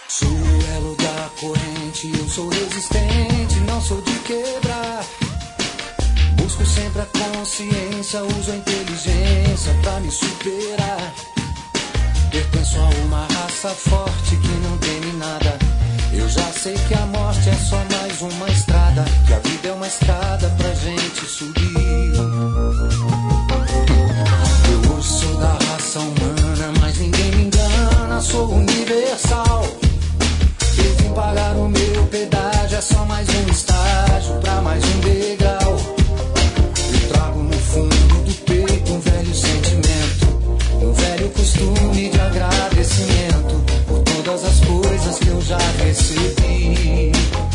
Sou o elo da corrente, eu sou resistente, não sou de quebrar. Busco sempre a consciência, uso a inteligência pra me superar. Pertenço a uma raça forte que não teme nada. Eu já sei que a morte é só mais uma estrada, que a vida é uma escada pra gente subir. Eu hoje sou da raça humana, mas ninguém me engana, sou universal. Eu vim pagar o meu pedágio, é só mais um estágio pra mais um degrau. Eu trago no fundo do peito um velho sentimento, um velho costume de agradecimento por todas as coisas que eu já recebi.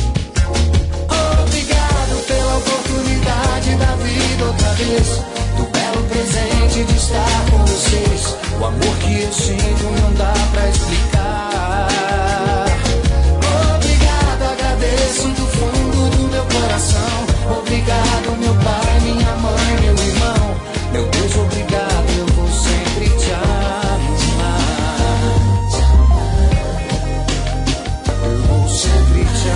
Obrigado pela oportunidade da vida outra vez, do belo presente de estar com vocês. O amor que eu sinto não dá pra explicar. Obrigado, agradeço do fundo do meu coração. Obrigado, meu pai, minha mãe, meu irmão. Meu Deus, obrigado, eu vou sempre te amar. Eu vou sempre te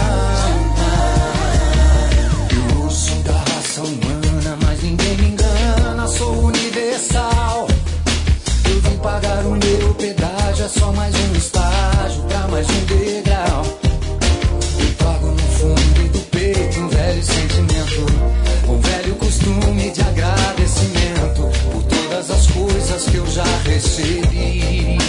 amar. Eu sou da raça humana, mas ninguém me engana, sou universal. Eu vim pagar o meu pedágio, é só mais um estágio pra mais um degrau. Eu trago no fundo do peito um velho sentimento, um velho costume de agradecimento por todas as coisas que eu já recebi.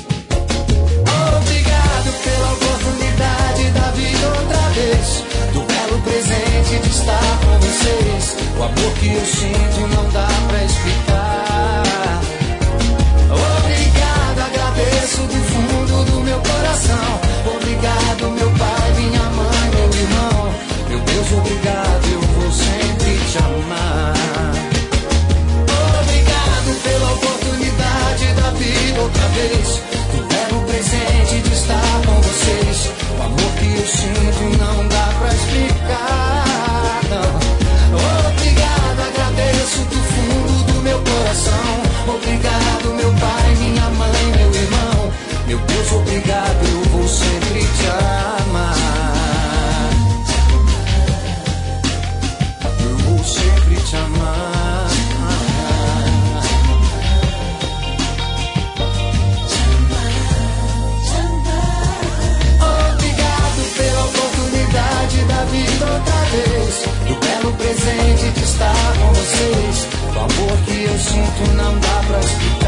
Obrigado pela oportunidade da vida outra vez, do belo presente de estar com vocês. O amor que eu sinto não dá pra explicar. Obrigado, agradeço do fundo do meu coração. Obrigado, meu pai, minha mãe, meu irmão. Meu Deus, obrigado, eu vou sempre te amar. Obrigado pela oportunidade da vida outra vez, do belo presente de estar com vocês. O amor que eu sinto não dá pra explicar, não. Obrigado, agradeço do fundo do meu coração. Obrigado, meu pai, minha mãe, meu irmão. Meu Deus, obrigado, eu vou sempre te amar. Eu vou sempre te amar. Obrigado pela oportunidade da vida outra vez, do belo presente de estar com vocês. O amor que eu sinto não dá pra explicar.